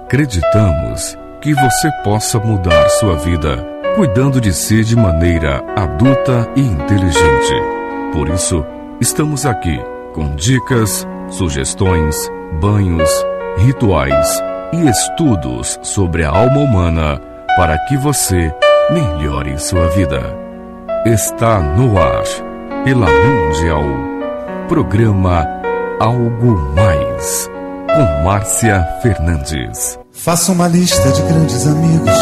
Acreditamos que você possa mudar sua vida, cuidando de si de maneira adulta e inteligente. Por isso, estamos aqui com dicas, sugestões, banhos, rituais e estudos sobre a alma humana para que você melhore sua vida. Está no ar, pela Mundial, programa Algo Mais, com Márcia Fernandes. Faça uma lista de grandes amigos.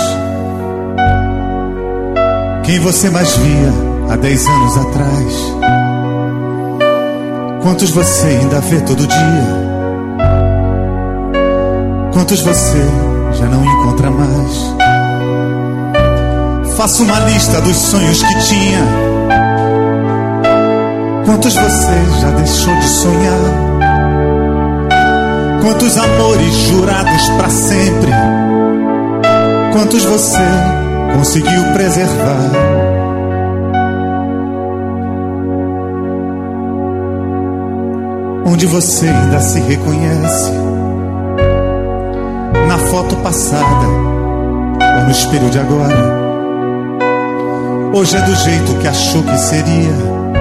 Quem você mais via há 10 anos atrás? Quantos você ainda vê todo dia? Quantos você já não encontra mais? Faça uma lista dos sonhos que tinha. Quantos você já deixou de sonhar? Quantos amores jurados pra sempre? Quantos você conseguiu preservar? Onde você ainda se reconhece? Na foto passada ou no espelho de agora? Hoje é do jeito que achou que seria?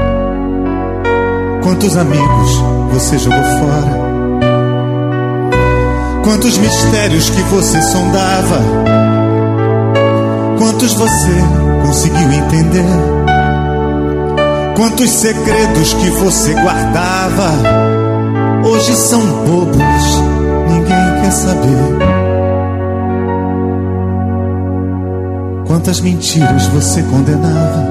Quantos amigos você jogou fora? Quantos mistérios que você sondava? Quantos você conseguiu entender? Quantos segredos que você guardava? Hoje são bobos, ninguém quer saber. Quantas mentiras você condenava?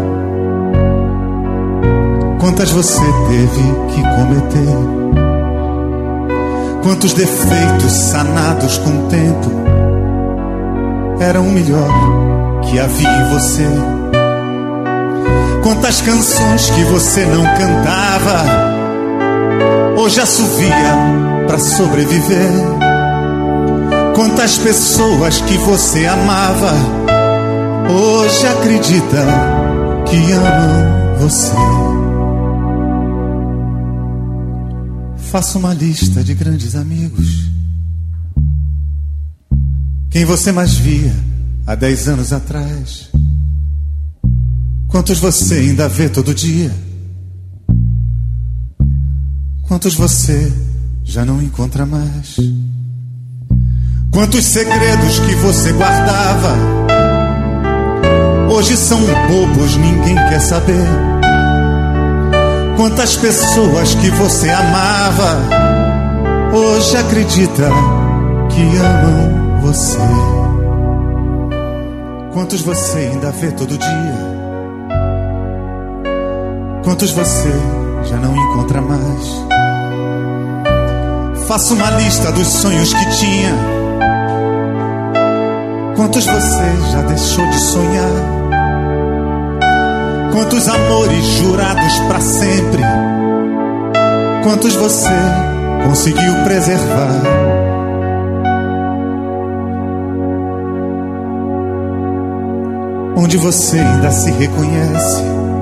Quantas você teve que cometer? Quantos defeitos sanados com o tempo eram o melhor que havia em você? Quantas canções que você não cantava hoje assovia pra sobreviver? Quantas pessoas que você amava hoje acredita que amam você? Faça uma lista de grandes amigos. Quem você mais via há 10 anos atrás? Quantos você ainda vê todo dia? Quantos você já não encontra mais? Quantos segredos que você guardava hoje são bobos, ninguém quer saber? Quantas pessoas que você amava hoje acredita que amam você? Quantos você ainda vê todo dia? Quantos você já não encontra mais? Faça uma lista dos sonhos que tinha. Quantos você já deixou de sonhar? Quantos amores jurados pra sempre? Quantos você conseguiu preservar? Onde você ainda se reconhece?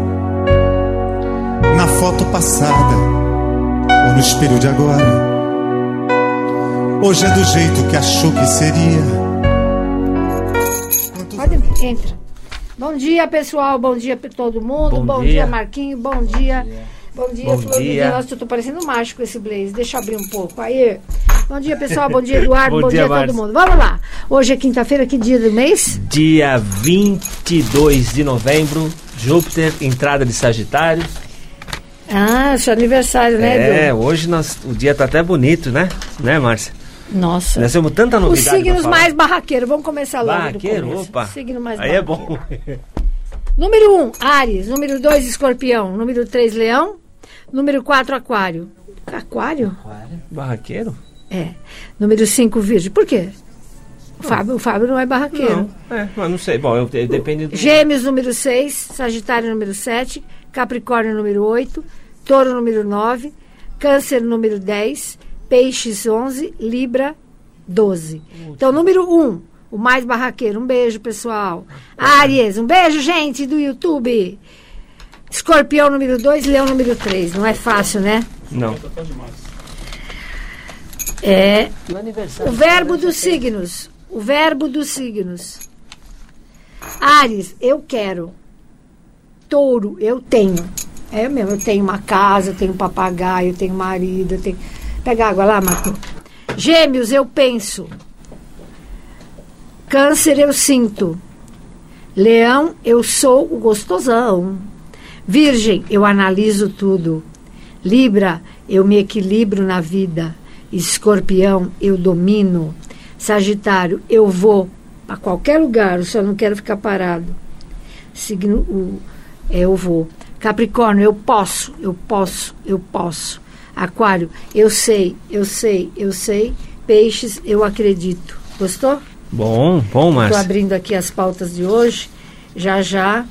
Na foto passada ou no espelho de agora? Hoje é do jeito que achou que seria? Pode, entra. Bom dia, pessoal. Bom dia para todo mundo. Bom dia, Marquinho. Bom dia. Bom dia, Flor. Nossa, eu tô parecendo mágico esse blazer. Deixa eu abrir um pouco. Aí. Bom dia, pessoal. Bom dia, Eduardo. Bom dia a todo mundo. Vamos lá. Hoje é quinta-feira. Que dia do mês? Dia 22 de novembro. Júpiter, entrada de Sagitário. Ah, seu aniversário, né, Edu? Hoje o dia tá até bonito, né? Né, Márcia? Nossa. Nós temos tanta novidade. Os signos mais barraqueiros. Vamos começar logo. Barraqueiro? Opa. Signo mais aí barraqueiro. É bom. Número 1, Áries. Número 2, Escorpião. Número 3, Leão. Número 4, Aquário. Aquário? Barraqueiro? É. Número 5, Virgem. Por quê? O Fábio não é barraqueiro. Não, mas não sei. Bom, depende do... Gêmeos, número 6. Sagitário, número 7. Capricórnio, número 8. Touro, número 9. Câncer, número 10. Peixes, 11. Libra, 12. Então, número 1, o mais barraqueiro. Um beijo, pessoal. Áries, um beijo, gente, do YouTube. Escorpião, número 2. Leão, número 3. Não é fácil, né? Não. No aniversário. O verbo dos signos. O verbo dos signos. Áries, eu quero. Touro, eu tenho. É mesmo, eu tenho uma casa, eu tenho um papagaio, eu tenho marido, eu tenho... Pega água lá, Marco. Gêmeos, eu penso. Câncer, eu sinto. Leão, eu sou o gostosão. Virgem, eu analiso tudo. Libra, eu me equilibro na vida. Escorpião, eu domino. Sagitário, eu vou para qualquer lugar, eu só não quero ficar parado. Signo, eu vou. Capricórnio, eu posso. Aquário, eu sei. Peixes, eu acredito. Gostou? Bom, Márcia. Estou abrindo aqui as pautas de hoje. Já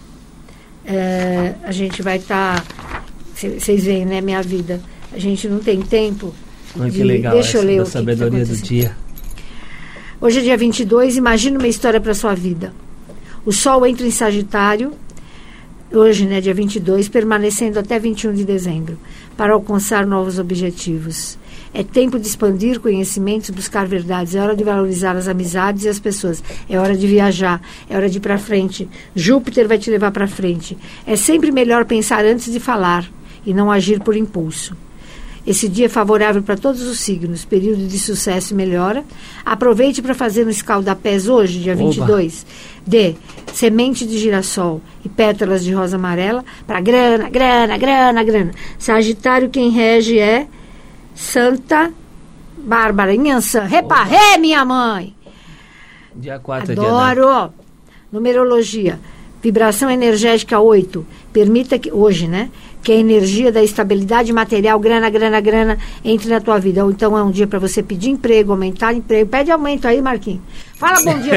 a gente vai estar... Vocês veem, né, minha vida. A gente não tem tempo. Que legal. Deixa eu ler da o que sabedoria do dia. Hoje é dia 22. Imagina uma história para sua vida. O Sol entra em Sagitário. Hoje, né, dia 22, permanecendo até 21 de dezembro, para alcançar novos objetivos. É tempo de expandir conhecimentos, buscar verdades. É hora de valorizar as amizades e as pessoas. É hora de viajar. É hora de ir para frente. Júpiter vai te levar para frente. É sempre melhor pensar antes de falar e não agir por impulso. Esse dia é favorável para todos os signos. Período de sucesso e melhora. Aproveite para fazer um escaldapés hoje, dia 22. De semente de girassol e pétalas de rosa amarela para grana. Sagitário, quem rege é Santa Bárbara Inhansã. Reparré, minha mãe! Dia 4 Adoro! Numerologia. Vibração energética 8. Permita que... Hoje, né? Que a energia da estabilidade material, grana, entre na tua vida. Ou então é um dia para você pedir emprego, aumentar emprego. Pede aumento aí, Marquinhos. Fala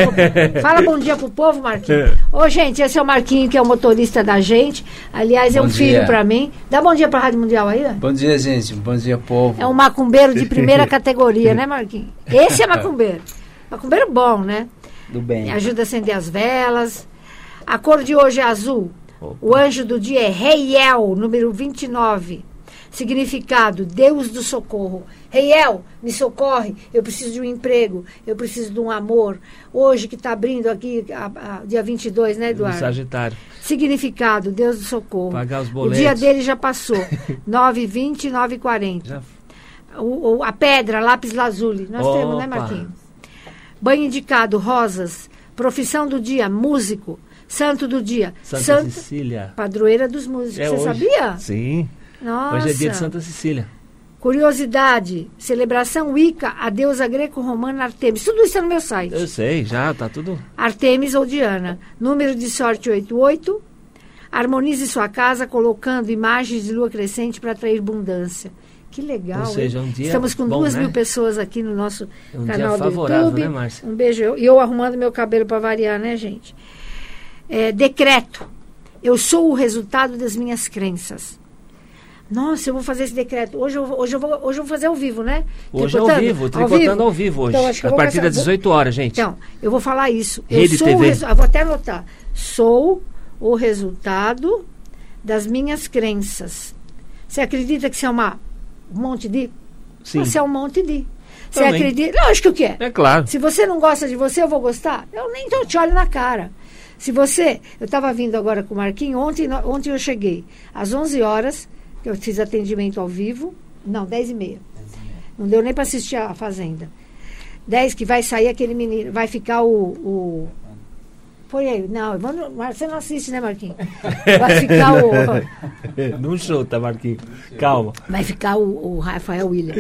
bom dia pro povo, Marquinhos. Ô, gente, esse é o Marquinhos, que é o motorista da gente. Aliás, é um filho para mim. Dá bom dia pra Rádio Mundial aí, ó. Bom dia, gente. Bom dia, povo. É um macumbeiro de primeira categoria, né, Marquinhos? Esse é macumbeiro. Macumbeiro bom, né? Do bem. Ajuda a acender as velas. A cor de hoje é azul. Opa. O anjo do dia é Reiel, número 29. Significado, Deus do socorro. Reiel, me socorre, eu preciso de um emprego, eu preciso de um amor. Hoje que está abrindo aqui, dia 22, né, Eduardo? Sagitário. Significado, Deus do socorro. Pagar os O boletos. dia dele já passou. 9h20 e 9h40. A pedra, lápis lazuli. Nós temos, né, Marquinhos? Banho indicado, rosas. Profissão do dia, músico. Santo do dia, Santa Cecília. Padroeira dos músicos. Você hoje. sabia? Sim. Nossa. Hoje é dia de Santa Cecília. Curiosidade, celebração Wicca, a deusa greco-romana Artemis. Tudo isso é no meu site. Eu sei, já tá tudo. Artemis ou Diana. Número de sorte 88. Harmonize sua casa colocando imagens de lua crescente para atrair abundância. Que legal. Ou seja, um dia Estamos com bom, 2.000 né? pessoas aqui no nosso canal dia do favorável, YouTube. né, Márcia? Um beijo. E eu arrumando meu cabelo para variar, né, gente? Decreto. Eu sou o resultado das minhas crenças. Nossa, eu vou fazer esse decreto. Hoje eu vou fazer ao vivo, né? Hoje é ao vivo, tricotando ao vivo hoje. Então, acho que a partir das 18 horas, gente. Então, eu vou falar isso. Rede TV. Vou até anotar. Sou o resultado das minhas crenças. Você acredita que você é um monte de? Sim. Você é um monte de. Você Também. acredita? Lógico que é. É claro. Se você não gosta de você, eu vou gostar? Eu nem te olho na cara. Se você... Eu estava vindo agora com o Marquinhos. Ontem eu cheguei às 11 horas, que eu fiz atendimento ao vivo. Não, 10h30. Não deu nem para assistir a Fazenda. 10 que vai sair aquele menino. Vai ficar o Põe aí. Não, você não assiste, né, Marquinhos? Vai ficar Não chuta, Marquinhos. Calma. Vai ficar o Rafael William.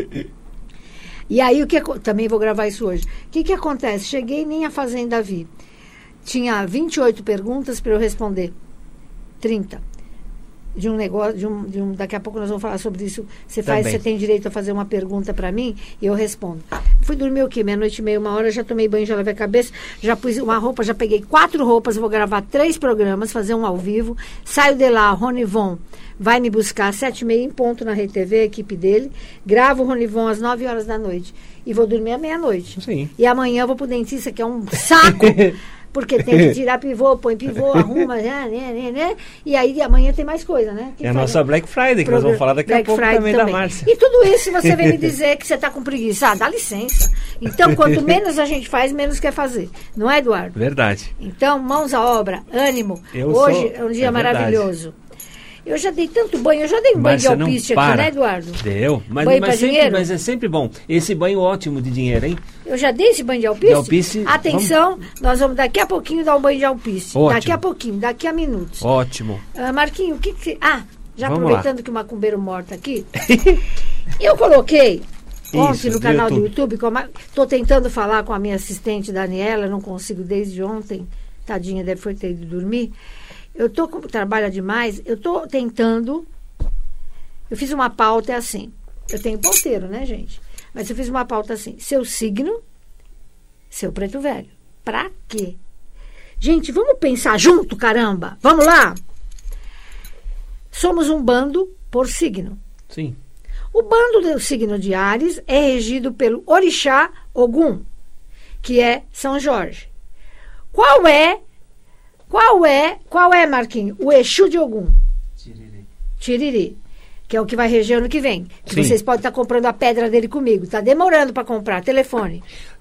E aí, também vou gravar isso hoje. O que acontece? Cheguei, nem a Fazenda vi. Tinha 28 perguntas para eu responder. 30. De um negócio, daqui a pouco nós vamos falar sobre isso. Você tem direito a fazer uma pergunta para mim e eu respondo. Fui dormir o quê? 00:30, 1h, já tomei banho, já lavei a cabeça, já pus uma roupa, já peguei 4 roupas, vou gravar 3 programas, fazer um ao vivo. Saio de lá, Ronivon vai me buscar às 7h30 em ponto na Rede TV, a equipe dele. Gravo o Ronivon às 9h da noite. E vou dormir à meia-noite. Sim. E amanhã eu vou pro dentista, que é um saco. Porque tem que tirar pivô, põe pivô, arruma, né? E aí amanhã tem mais coisa, né? É a nossa Black Friday, que nós vamos falar daqui a pouco também da Márcia. E tudo isso você vem me dizer que você está com preguiça. Dá licença. Então, quanto menos a gente faz, menos quer fazer. Não é, Eduardo? Verdade. Então, mãos à obra, ânimo. Hoje é um dia maravilhoso. Eu já dei tanto banho, eu já dei um banho de alpiste aqui, né, Eduardo? Deu, mas é sempre bom. Esse banho ótimo de dinheiro, hein? Eu já dei esse banho de alpiste? Atenção, nós vamos daqui a pouquinho dar um banho de alpiste. Ótimo. Daqui a pouquinho, daqui a minutos. Ótimo. Marquinho, o que você... já vamos aproveitando que o macumbeiro morto aqui, eu coloquei ontem no canal do YouTube, estou tentando falar com a minha assistente Daniela, não consigo desde ontem, tadinha, deve ter ido dormir. Trabalha demais, eu estou tentando, eu fiz uma pauta assim, eu tenho ponteiro, né, gente? Mas eu fiz uma pauta assim, seu signo, seu preto velho. Pra quê? Gente, vamos pensar junto, caramba, vamos lá? Somos um bando por signo. Sim. O bando do signo de Áries é regido pelo Orixá Ogum, que é São Jorge. Qual é, Marquinho? O Exu de Ogum. Tiriri. Que é o que vai reger ano que vem. Que vocês podem estar comprando a pedra dele comigo. Está demorando para comprar. Telefone.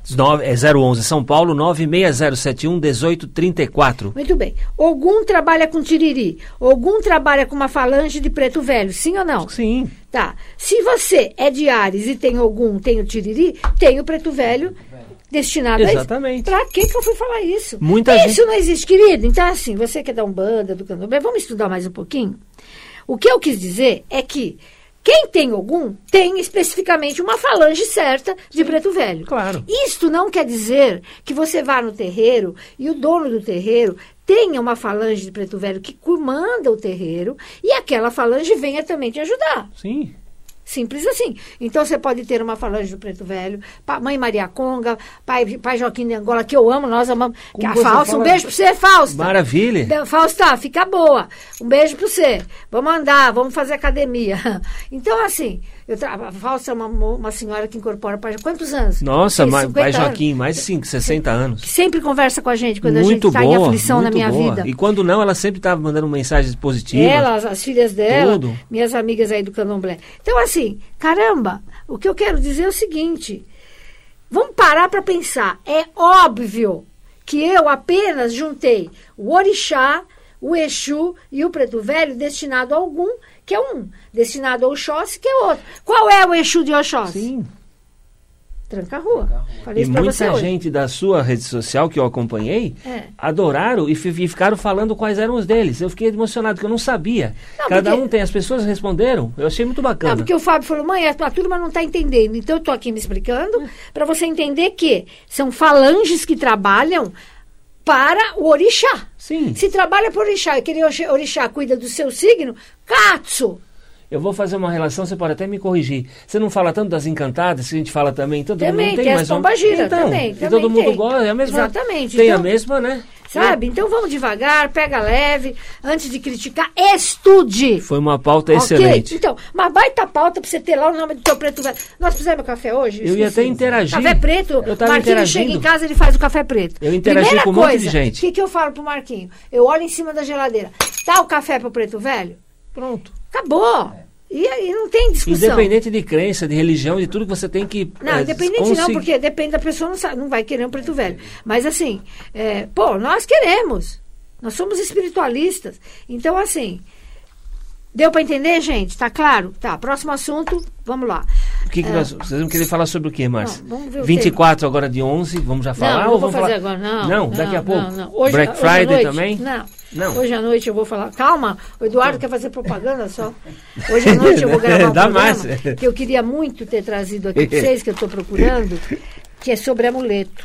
011 São Paulo 96071 1834. Muito bem. Ogum trabalha com tiriri. Ogum trabalha com uma falange de preto velho. Sim ou não? Sim. Tá. Se você é de Áries e tem Ogum, tem o tiriri, tem o preto velho destinado Exatamente. a isso. Pra que eu fui falar isso? Isso não existe, querido. Então, assim, você quer dar um banda do candomblé, vamos estudar mais um pouquinho? O que eu quis dizer é que quem tem Ogum tem especificamente uma falange certa de preto velho. Claro. Isto não quer dizer que você vá no terreiro e o dono do terreiro tenha uma falange de preto velho que comanda o terreiro e aquela falange venha também te ajudar. Sim. Simples assim. Então, você pode ter uma falange do preto velho, mãe Maria Conga, pai Joaquim de Angola, que eu amo, nós amamos. A Fausta, um beijo pra você, Fausta. Maravilha. Fausta, fica boa. Um beijo pra você. Vamos andar, vamos fazer academia. Então, assim, a Fausta é uma senhora que incorpora quantos anos? Nossa, pai Joaquim, mais de 60 anos. Que sempre conversa com a gente quando muito a gente está em aflição na minha vida. E quando não, ela sempre estava mandando mensagens positivas. Ela, as filhas dela, minhas amigas aí do candomblé. Então, assim, caramba, o que eu quero dizer é o seguinte, vamos parar para pensar. É óbvio que eu apenas juntei o Orixá, o Exu e o preto velho destinado a algum, que é um, destinado ao Oxóssi, que é outro. Qual é o Exu de Oxóssi? Sim. Tranca-rua. E muita gente da sua rede social que eu acompanhei adoraram e ficaram falando quais eram os deles. Eu fiquei emocionado, porque eu não sabia. As pessoas responderam. Eu achei muito bacana. Não, porque o Fábio falou, mãe, a turma não está entendendo. Então eu estou aqui me explicando para você entender que são falanges que trabalham para o Orixá. Sim. Se trabalha para o Orixá e aquele Orixá cuida do seu signo, Katsu. Eu vou fazer uma relação, você pode até me corrigir. Você não fala tanto das encantadas, que a gente fala também. Também, tem as pombagiras, também. E todo mundo gosta, é a mesma. Exatamente. Tem a mesma, né? Sabe? Então vamos devagar, pega leve, antes de criticar, estude. Foi uma pauta excelente. Então, uma baita pauta pra você ter lá o nome do teu preto velho. Nós fizemos café hoje? Eu ia até interagir. Café preto, eu tava Marquinhos chega em casa, ele faz o café preto. Eu interagi com um monte de gente. O que eu falo pro Marquinho? Eu olho em cima da geladeira. Tá o café pro preto velho? Pronto. Acabou. E aí não tem discussão. Independente de crença, de religião, de tudo que você tem que... Não, independente não, porque depende da pessoa, não vai querer um preto velho. Mas assim, nós queremos. Nós somos espiritualistas. Então, assim, deu para entender, gente? Tá claro? Tá, próximo assunto, vamos lá. Vocês vão querer falar sobre o quê, Márcia? Vamos ver o 24 tema. Agora de 11, vamos já falar? Não vou fazer agora, não. Daqui a pouco? Não. Hoje, Black Friday também? Não. Hoje à noite eu vou falar. Calma, o Eduardo quer fazer propaganda só. Hoje à noite eu vou gravar um programa que eu queria muito ter trazido aqui para vocês, que eu estou procurando, que é sobre amuleto.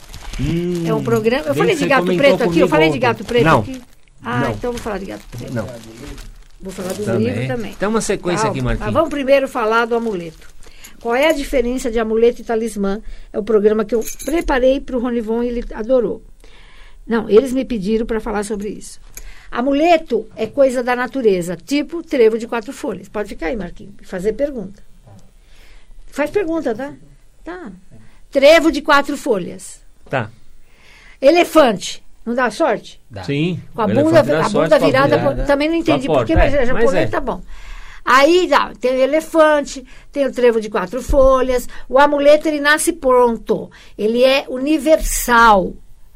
É um programa... Eu falei de gato preto aqui? Eu falei de gato preto aqui? Não. Então eu vou falar de gato preto. Não. Vou falar do livro também. Tem uma sequência aqui, Marquinhos. Mas vamos primeiro falar do amuleto. Qual é a diferença de amuleto e talismã? É o programa que eu preparei para o Ronivon e ele adorou. Não, eles me pediram para falar sobre isso. Amuleto é coisa da natureza, tipo trevo de 4 folhas. Pode ficar aí, Marquinhos, fazer pergunta. Faz pergunta, tá? Tá. Trevo de 4 folhas. Tá. Elefante. Não dá sorte? Dá. Sim. Com a bunda virada, também não entendi porquê, mas japonês tá bom. Aí tem o elefante, tem o trevo de 4 folhas. O amuleto, ele nasce pronto. Ele é universal.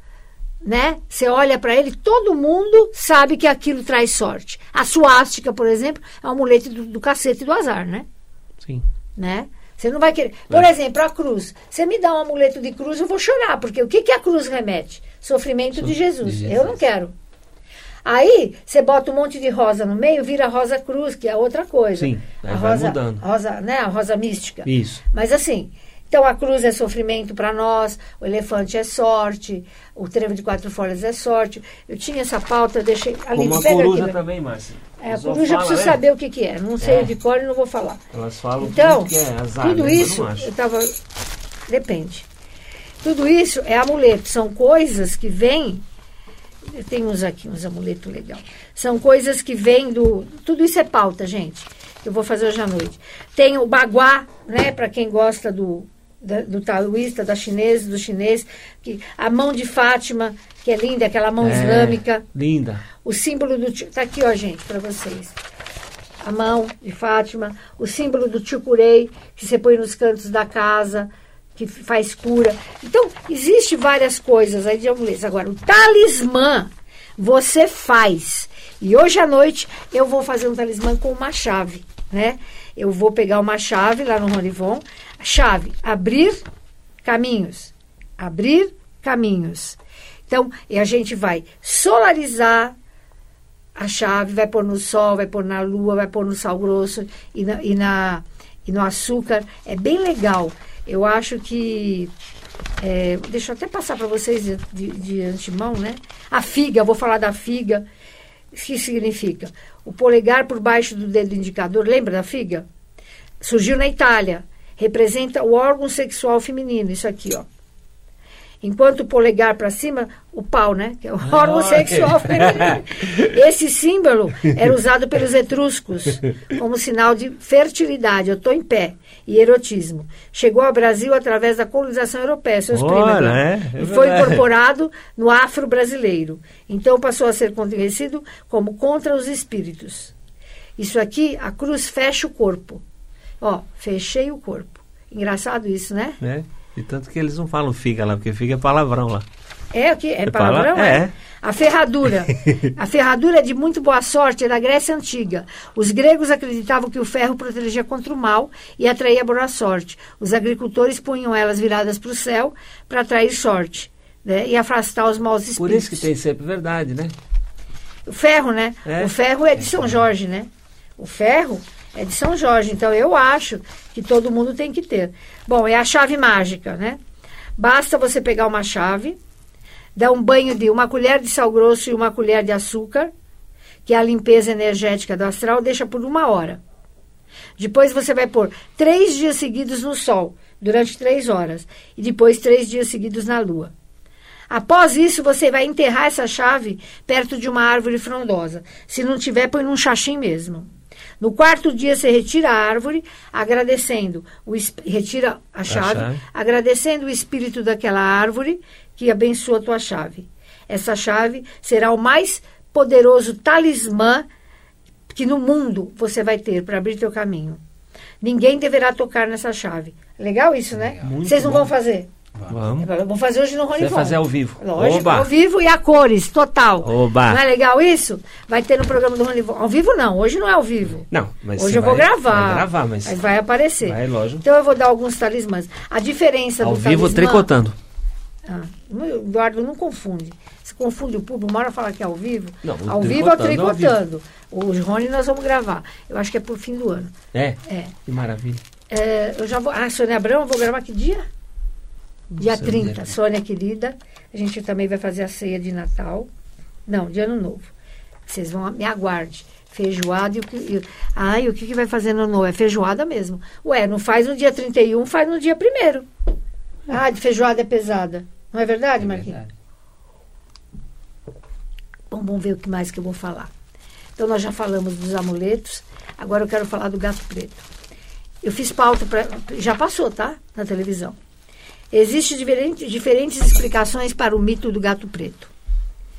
Né? Você olha para ele, todo mundo sabe que aquilo traz sorte. A suástica, por exemplo, é um amuleto do cacete e do azar, né? Sim. Né? Você não vai querer. Por exemplo, a cruz. Você me dá um amuleto de cruz, eu vou chorar, porque o que a cruz remete? Sofrimento de Jesus. Eu não quero. Aí, você bota um monte de rosa no meio, vira rosa cruz, que é outra coisa. Sim, aí a vai rosa, mudando. Né? A rosa mística. Isso. Mas assim, então a cruz é sofrimento para nós, o elefante é sorte, o trevo de 4 folhas é sorte. Eu tinha essa pauta, eu deixei ali. Como a coruja também, Márcia. A coruja eu preciso saber o que é. Não sei de cor e não vou falar. Elas falam então, que é azar, tudo isso, eu estava... Depende. Tudo isso é amuleto. São coisas que vêm... Eu tenho uns aqui, uns amuletos legais. São coisas que vêm do... Tudo isso é pauta, gente. Eu vou fazer hoje à noite. Tem o baguá, né? Para quem gosta do taoísta, do chinês, que a mão de Fátima, que é linda, aquela mão islâmica. Linda. O símbolo do... Tá aqui, ó, gente, para vocês. A mão de Fátima, o símbolo do Chucurei, que você põe nos cantos da casa, que faz cura. Então, existe várias coisas aí de amuletos. Agora, o talismã você faz. E hoje à noite eu vou fazer um talismã com uma chave, né? Eu vou pegar uma chave lá no Ronivon. Chave, abrir caminhos. Abrir caminhos. Então, e a gente vai solarizar a chave, vai pôr no sol, vai pôr na lua, vai pôr no sal grosso e no açúcar. É bem legal. Eu acho que... deixa eu até passar para vocês de antemão, né? A figa, vou falar da figa. O que significa? O polegar por baixo do dedo indicador, lembra da figa? Surgiu na Itália. Representa o órgão sexual feminino, isso aqui, ó. Enquanto o polegar para cima, o pau, né? Que é o órgão sexual feminino. Esse símbolo era usado pelos etruscos como sinal de fertilidade, eu estou em pé, e erotismo. Chegou ao Brasil através da colonização europeia, seus primos. E foi incorporado no afro-brasileiro. Então passou a ser conhecido como contra os espíritos. Isso aqui, a cruz fecha o corpo. Ó, fechei o corpo. Engraçado isso, né? E tanto que eles não falam figa lá, porque figa é palavrão lá. É o que? É palavrão? A ferradura. A ferradura é de muito boa sorte, é da Grécia Antiga. Os gregos acreditavam que o ferro protegia contra o mal e atraía boa sorte. Os agricultores punham elas viradas para o céu para atrair sorte, né? E afastar os maus espíritos. Por isso que tem sempre verdade, né? O ferro, né? O ferro é de São Jorge, né? O ferro é de São Jorge, então eu acho que todo mundo tem que ter. Bom, é a chave mágica, né? Basta você pegar uma chave, dar um banho de 1 colher de sal grosso e 1 colher de açúcar, que é a limpeza energética do astral, deixa por 1 hora. Depois você vai pôr 3 dias seguidos no sol, durante 3 horas, e depois 3 dias seguidos na lua. Após isso, você vai enterrar essa chave perto de uma árvore frondosa. Se não tiver, põe num xaxim mesmo. No 4º dia, você retira a árvore, agradecendo, retira a chave, agradecendo o espírito daquela árvore que abençoa a tua chave. Essa chave será o mais poderoso talismã que no mundo você vai ter para abrir teu caminho. Ninguém deverá tocar nessa chave. Legal isso, né? Vocês não vão fazer? Vamos. Vamos fazer hoje no Ronivon. Você vai fazer ao vivo. Lógico, ao vivo e a cores, total. Oba. Não é legal isso? Vai ter no programa do Ronivon. Ao vivo não, hoje não é ao vivo. Não, mas hoje eu vou gravar. Vai gravar, mas vai aparecer. Vai, lógico. Então eu vou dar alguns talismãs. A diferença ao do vivo talismã... tricotando. O Eduardo não confunde. Se confunde o público, uma hora fala que é ao vivo. Não, ao vivo é o tricotando. O Rony nós vamos gravar. Eu acho que é por fim do ano. É? Que maravilha. Eu já vou... Sônia Abrão, eu vou gravar que dia? Dia 30, Sônia querida. A gente também vai fazer a ceia de Natal. Não, de Ano Novo. Vocês vão, me aguarde. Feijoada e o que vai fazer no Ano Novo? É feijoada mesmo. Ué, não faz no dia 31, faz no dia 1º. De feijoada é pesada. Não é verdade, Marquinhos? Bom, vamos ver o que mais que eu vou falar. Então, nós já falamos dos amuletos. Agora eu quero falar do gato preto. Eu fiz pauta já passou, tá? Na televisão. Existem diferentes explicações para o mito do gato preto.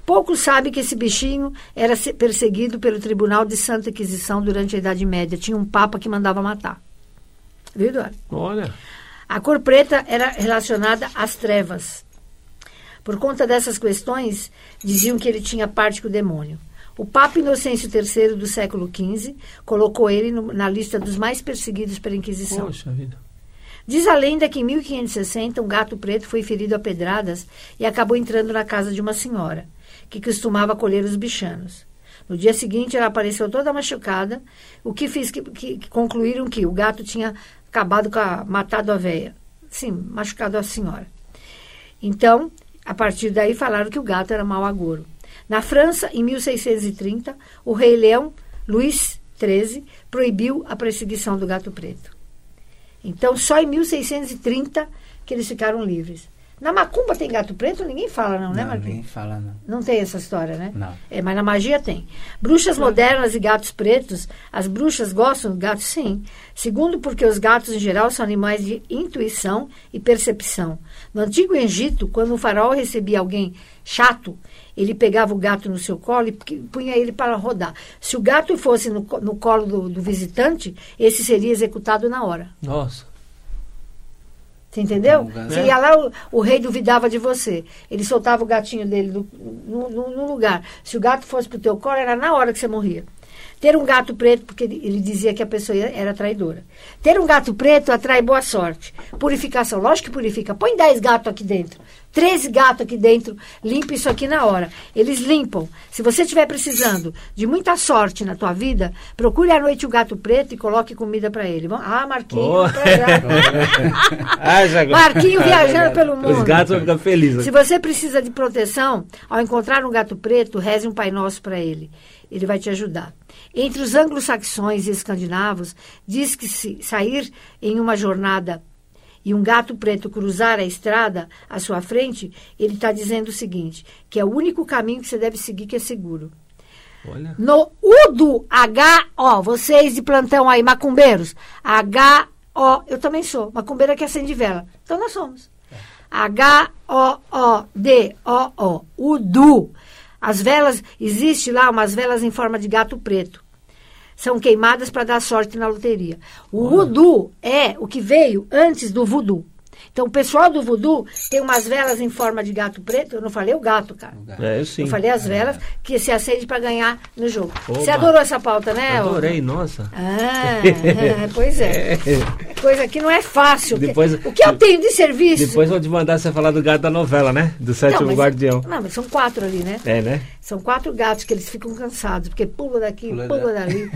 Poucos sabem que esse bichinho era perseguido pelo Tribunal de Santa Inquisição durante a Idade Média. Tinha um papa que mandava matar. Viu, Eduardo? Olha. A cor preta era relacionada às trevas. Por conta dessas questões, diziam que ele tinha parte com o demônio. O Papa Inocêncio III do século XV colocou ele na lista dos mais perseguidos pela Inquisição. Poxa vida. Diz a lenda que em 1560 um gato preto foi ferido a pedradas e acabou entrando na casa de uma senhora, que costumava colher os bichanos. No dia seguinte, ela apareceu toda machucada, o que fez que concluíram que o gato tinha matado a véia. Sim, machucado a senhora. Então, a partir daí, falaram que o gato era mau agouro. Na França, em 1630, o rei Leão, Luís XIII, proibiu a perseguição do gato preto. Então, só em 1630 que eles ficaram livres. Na macumba tem gato preto? Ninguém fala não, né, Marquinhos? Ninguém fala não. Não tem essa história, né? Não. Mas na magia tem. Bruxas modernas e gatos pretos, as bruxas gostam de gatos? Sim. Segundo, porque os gatos, em geral, são animais de intuição e percepção. No Antigo Egito, quando o faraó recebia alguém chato, ele pegava o gato no seu colo e punha ele para rodar. Se o gato fosse no colo do visitante, esse seria executado na hora. Nossa. Você entendeu? Você ia lá, o rei duvidava de você. Ele soltava o gatinho dele no lugar. Se o gato fosse pro teu colo, era na hora que você morria. Ter um gato preto, porque ele dizia que a pessoa era traidora. Ter um gato preto atrai boa sorte. Purificação, lógico que purifica. Põe 10 gatos aqui dentro, 13 gatos aqui dentro, limpa isso aqui na hora. Eles limpam. Se você estiver precisando de muita sorte na tua vida, procure à noite o gato preto e coloque comida para ele. Marquinhos. Marquinhos viajando pelo mundo. Os gatos vão ficar felizes. Se você precisa de proteção, ao encontrar um gato preto, reze um Pai Nosso para ele. Ele vai te ajudar. Entre os anglo-saxões e escandinavos, diz que se sair em uma jornada e um gato preto cruzar a estrada à sua frente, ele está dizendo o seguinte, que é o único caminho que você deve seguir que é seguro. Olha. No Udo, H-O, vocês de plantão aí, macumbeiros, H-O, eu também sou, macumbeira que acende vela. Então nós somos. H-O-O-D-O-O, Udo. As velas, existe lá umas velas em forma de gato preto. São queimadas para dar sorte na loteria. O voodoo é o que veio antes do voodoo. Então, o pessoal do voodoo tem umas velas em forma de gato preto. Eu não falei o gato, cara. Eu sim. Eu falei as velas que se acende para ganhar no jogo. Oba. Você adorou essa pauta, né? Adorei, nossa. Pois é. Coisa que não é fácil. Depois, o que eu tenho de serviço... Depois vou te mandar você falar do gato da novela, né? Do Sétimo Guardião. Não, mas são 4 ali, né? É, né? São 4 gatos que eles ficam cansados, porque pula daqui, pula dali.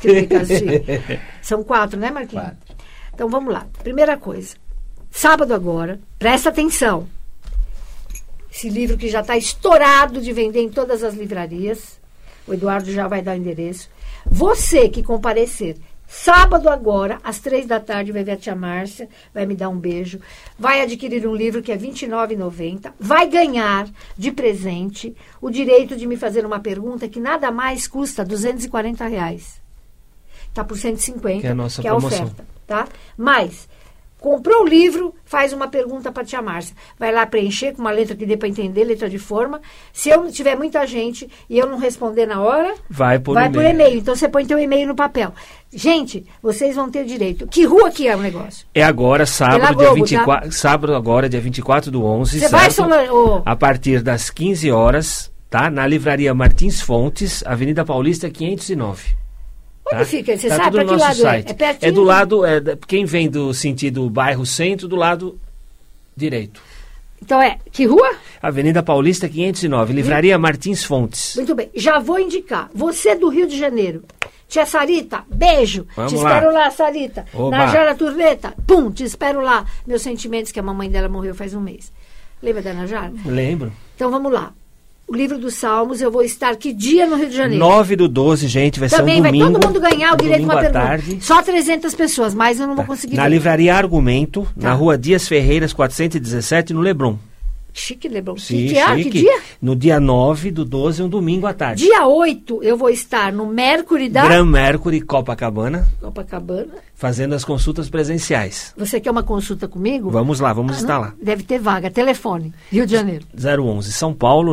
São 4, né, Marquinhos? 4. Então, vamos lá. Primeira coisa. Sábado agora, presta atenção. Esse livro que já está estourado de vender em todas as livrarias. O Eduardo já vai dar o endereço. Você que comparecer sábado agora, às 3 da tarde, vai ver a tia Márcia, vai me dar um beijo, vai adquirir um livro que é R$ 29,90, vai ganhar de presente o direito de me fazer uma pergunta que nada mais custa R$ 240. Está por 150, que é a nossa promoção. Oferta. Tá? Mas... comprou o livro, faz uma pergunta para a tia Márcia. Vai lá preencher com uma letra que dê para entender, letra de forma. Se eu tiver muita gente e eu não responder na hora, vai por e-mail. Então você põe teu e-mail no papel. Gente, vocês vão ter direito. Que rua que é o negócio? É agora, sábado, dia 24. Tá? Sábado agora, dia 24 do 11. Você vai a partir das 15 horas, tá? Na livraria Martins Fontes, Avenida Paulista 509. Onde fica? Você tá sabe para que lado site. É pertinho? É do lado, quem vem do sentido bairro centro, do lado direito. Então que rua? Avenida Paulista 509, livraria Martins Fontes. Muito bem, já vou indicar. Você do Rio de Janeiro. Tia Sarita, beijo. Vamos te espero lá, Sarita. Oba. Najara Turneta, pum, te espero lá. Meus sentimentos, que a mamãe dela morreu faz um mês. Lembra da Najara? Lembro. Então vamos lá. O livro dos Salmos, eu vou estar que dia no Rio de Janeiro? 9/12, gente, vai também ser um domingo. Também vai todo mundo ganhar o direito de uma pergunta. Tarde. Só 300 pessoas, mas eu não vou conseguir Na ver. livraria Argumento, na rua Dias Ferreiras, 417, no Leblon. Chique, Leblon. Sim, Que dia? No dia 9/12, um domingo à tarde. Dia 8, eu vou estar no Mercury da... Gran Mercury, Copacabana, fazendo as consultas presenciais. Você quer uma consulta comigo? Vamos lá, vamos estar lá. Deve ter vaga. Telefone, Rio de Janeiro. 011, São Paulo,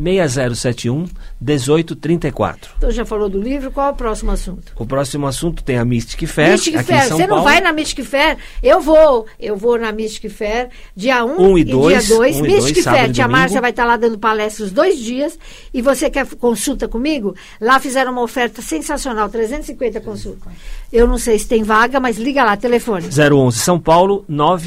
96071-1834. Então já falou do livro, qual é o próximo assunto? O próximo assunto tem a Mystic Fair, Mystic aqui Fair. em São Você Paulo. não vai na Mystic Fair? Eu vou na Mystic Fair, dia 1 e e dia 2. Mystic sábado Fair, e tia domingo. Márcia vai estar lá dando palestras 2 dias, e você quer consulta comigo? Lá fizeram uma oferta sensacional, 350 consultas. Eu não sei se tem vaga, mas liga lá, telefone. 011, São Paulo,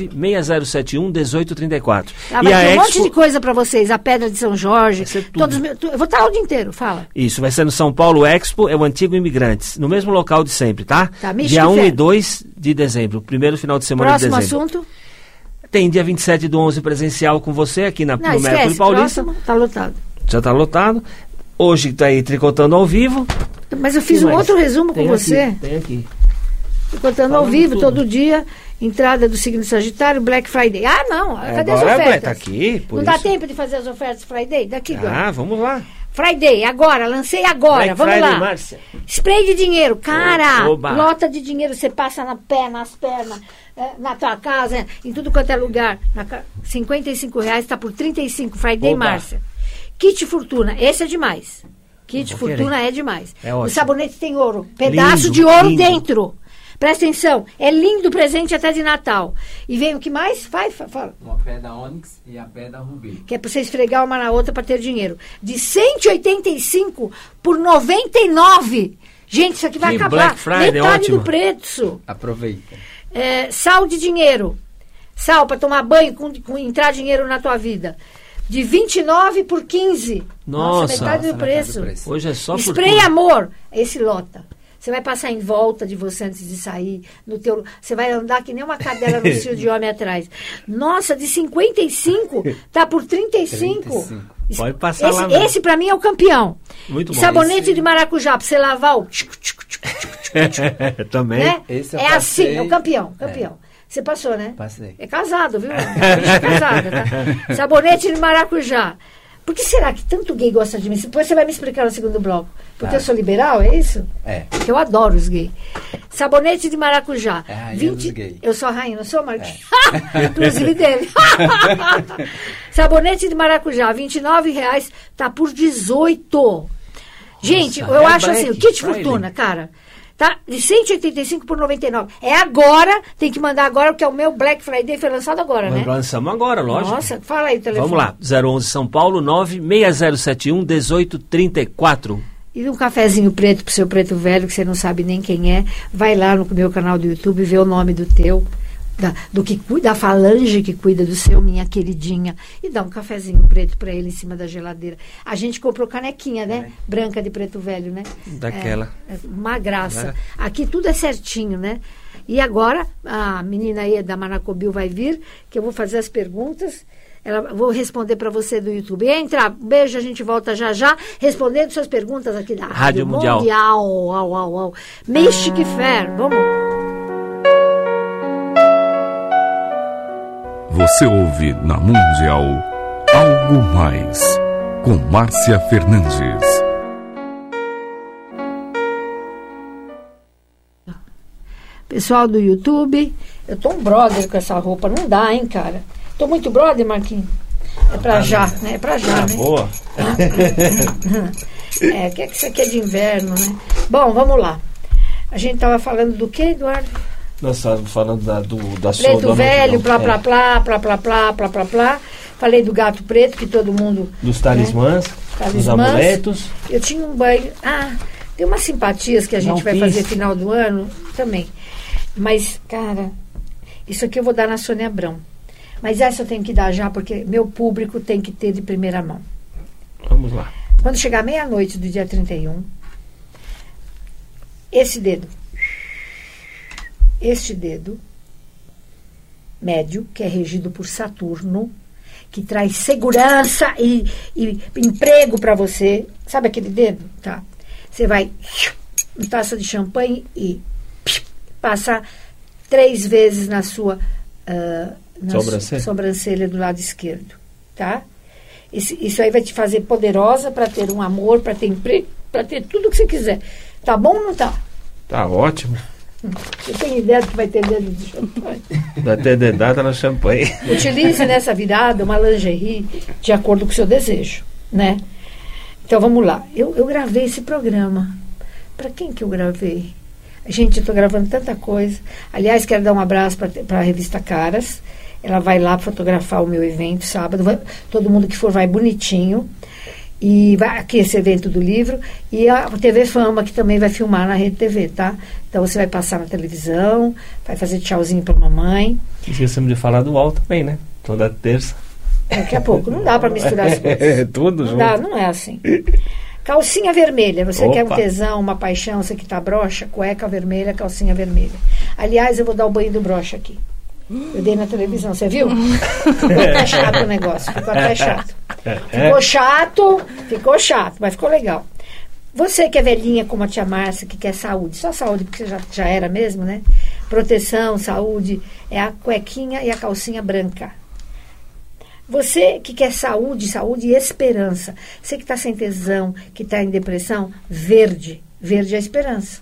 96071-1834. Lá vai ter um monte de coisa para vocês, a Pedra de São Jorge. Eu vou estar lá o dia inteiro, fala. Isso, vai ser no São Paulo Expo, é o Antigo Imigrantes, no mesmo local de sempre, tá? Dia 1 e 2 de dezembro, primeiro final de semana de dezembro. Próximo assunto? Tem dia 27/11 presencial com você aqui no Mercury Paulista. Próximo, tá lotado. Já tá lotado. Hoje está aí tricotando ao vivo. Mas eu fiz um outro resumo com você. Tem aqui. Tricotando ao vivo, todo dia. Entrada do signo Sagitário, Black Friday. Ah, não. Cadê as ofertas? Tá aqui, não dá tempo de fazer as ofertas Friday? Daqui, agora. Vamos lá. Friday, agora, lancei agora. Black Vamos Friday, lá. Márcia. Spray de dinheiro. Cara, Oba. lota de dinheiro. Você passa nas pernas, na tua casa, em tudo quanto é lugar. R$55 está por 35. Friday, Oba. Márcia. Kit Fortuna. Esse é demais. Kit Fortuna é demais. É o ótimo. sabonete tem ouro. Pedaço Lindo, de ouro lindo. dentro. Presta atenção. É lindo o presente até de Natal. E vem o que mais? Fala. Uma pedra ônix e a pedra rubi. Que é para você esfregar uma na outra para ter dinheiro. De 185 por 99. Gente, isso aqui vai Que acabar. Black Friday, Metade ótimo. do preço. Aproveita. Sal de dinheiro. Sal para tomar banho com entrar dinheiro na tua vida. De 29 por 15. Nossa, metade do preço. Hoje é só por Spray tudo. Amor. Esse lota. Você vai passar em volta de você antes de sair. Você vai andar que nem uma cadela no cio de homem atrás. Nossa, de 55 tá por 35. Pode passar lá mesmo. Esse pra mim é o campeão. Muito bom. Sabonete de maracujá pra você lavar o... Também. Né? Esse eu É assim, passei. é o campeão. Você passou, né? Passei. É casado, viu? É casada, tá? Sabonete de maracujá. Por que será que tanto gay gosta de mim? Depois você vai me explicar no segundo bloco. Porque eu sou liberal, é isso? É. Porque eu adoro os gays. Sabonete de maracujá. É a rainha dos gays. Eu sou a rainha, não sou, Marquinhos? Inclusive dele. Sabonete de maracujá, R$29, tá por 18. Gente, eu acho Black assim, o kit Friday. Fortuna, cara, tá de 185 por 99. É agora, tem que mandar agora, porque é o meu Black Friday foi lançado agora, Nós né? lançamos agora, lógico. Nossa, fala aí o telefone. Vamos lá, 011 São Paulo, 96071-1834. E um cafezinho preto pro seu preto velho, que você não sabe nem quem é. Vai lá no meu canal do YouTube, vê o nome do teu, do que cuida, da falange que cuida do seu, minha queridinha. E dá um cafezinho preto pra ele em cima da geladeira. A gente comprou canequinha, né? Branca de preto velho, né? Daquela. É uma graça. Aqui tudo é certinho, né? E agora, a menina aí da Manacobil vai vir, que eu vou fazer as perguntas. Vou responder para você do YouTube. Entra, um beijo, a gente volta já já, respondendo suas perguntas aqui da Rádio Mundial. Mystic Fair, vamos. Você ouve na Mundial Algo Mais, com Márcia Fernandes. Pessoal do YouTube, eu tô um brother com essa roupa, não dá, hein, cara? Tô muito brother, Marquinhos? É pra já, né? É pra já, né? Boa. Que isso aqui é de inverno, né? Bom, vamos lá. A gente tava falando do quê, Eduardo? Nós estávamos falando da sua... Preto velho, plá, plá, plá, plá, plá, plá, plá, plá, plá. Falei do gato preto, que todo mundo... Dos talismãs, né? dos amuletos. Eu tinha um banho... tem umas simpatias que a gente vai fazer final do ano também. Mas, cara, isso aqui eu vou dar na Sônia Abrão. Mas essa eu tenho que dar já, porque meu público tem que ter de primeira mão. Vamos lá. Quando chegar meia-noite do dia 31, este dedo médio, que é regido por Saturno, que traz segurança e emprego para você. Sabe aquele dedo? Tá. Você vai em taça de champanhe e passa 3 vezes na sua sobrancelha do lado esquerdo. tá? Isso aí vai te fazer poderosa para ter um amor, para ter emprego, para ter tudo que você quiser. Tá bom ou não tá? Tá ótimo. Você tem ideia que vai ter dedo de champanhe? Vai ter dedada no champanhe. Utilize nessa virada uma lingerie de acordo com o seu desejo, né? Então vamos lá. Eu gravei esse programa. Para quem que eu gravei? Gente, eu estou gravando tanta coisa. Aliás, quero dar um abraço para a revista Caras. Ela vai lá fotografar o meu evento sábado. Todo mundo que for vai bonitinho. E vai aqui esse evento do livro. E a TV Fama, que também vai filmar na Rede TV, tá? Então você vai passar na televisão, vai fazer tchauzinho para mamãe. Esquecemos de falar do UOL também, né? Toda terça. Daqui a pouco. Não dá para misturar as coisas. Tudo não junto. Dá, não é assim. Calcinha vermelha. Você Opa. quer um tesão, uma paixão, você que tá broxa, cueca vermelha, calcinha vermelha. Aliás, eu vou dar o banho do broxa aqui. Eu dei na televisão, você viu? Ficou até chato o negócio, ficou até chato. Ficou chato, mas ficou legal. Você que é velhinha como a tia Márcia, que quer saúde, só saúde, porque você já era mesmo, né? Proteção, saúde, é a cuequinha e a calcinha branca. Você que quer saúde e esperança. Você que está sem tesão, que está em depressão, verde. Verde é a esperança.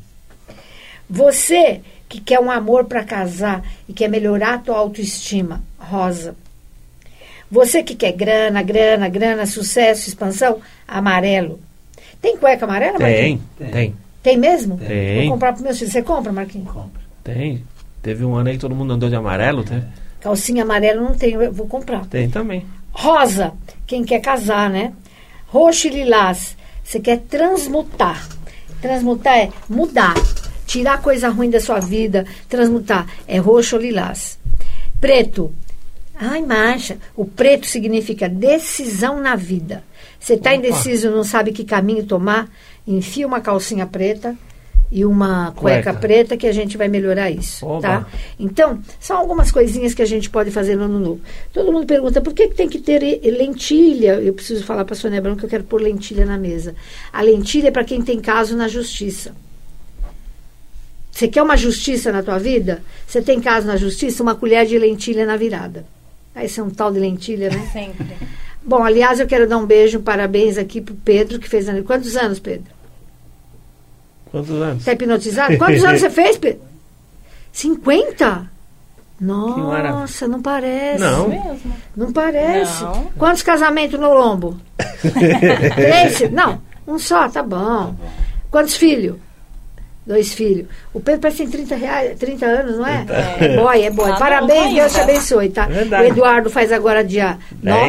Você que quer um amor para casar e quer melhorar a tua autoestima, rosa. Você que quer grana, sucesso, expansão, amarelo. Tem cueca amarela, Marquinhos? Tem. Tem mesmo? Tem. Vou comprar para meus filhos. Você compra, Marquinhos? Compra. Tem. Teve um ano aí que todo mundo andou de amarelo, tem? Calcinha amarela não tem, eu vou comprar. Tem também. Rosa, quem quer casar, né? Roxo e lilás, você quer transmutar. Transmutar é mudar, tirar coisa ruim da sua vida, transmutar. É roxo ou lilás. Preto. Ai, Márcia, o preto significa decisão na vida. Você está indeciso, não sabe que caminho tomar, enfia uma calcinha preta e uma cueca preta que a gente vai melhorar isso, tá? Então, são algumas coisinhas que a gente pode fazer no Ano Novo. Todo mundo pergunta, por que tem que ter lentilha? Eu preciso falar para a Sônia Abrão que eu quero pôr lentilha na mesa. A lentilha é para quem tem caso na justiça. Você quer uma justiça na tua vida? Você tem caso na justiça? Uma colher de lentilha na virada. Aí isso é um tal de lentilha, né? Sempre. Bom, aliás, eu quero dar um beijo, parabéns aqui pro Pedro, que fez... Quantos anos, Pedro? Quantos anos? Está hipnotizado? Quantos anos você fez, Pedro? 50? Nossa, não parece. Não. Mesmo. Não parece. Não. Quantos casamentos no lombo? 3? Não, um só, tá bom. Quantos filhos? 2 filhos. O Pedro parece que tem 30 anos, não é? É boy, é boy. Tá Parabéns, bom, Deus te ainda. abençoe, tá? Verdade. O Eduardo faz agora dia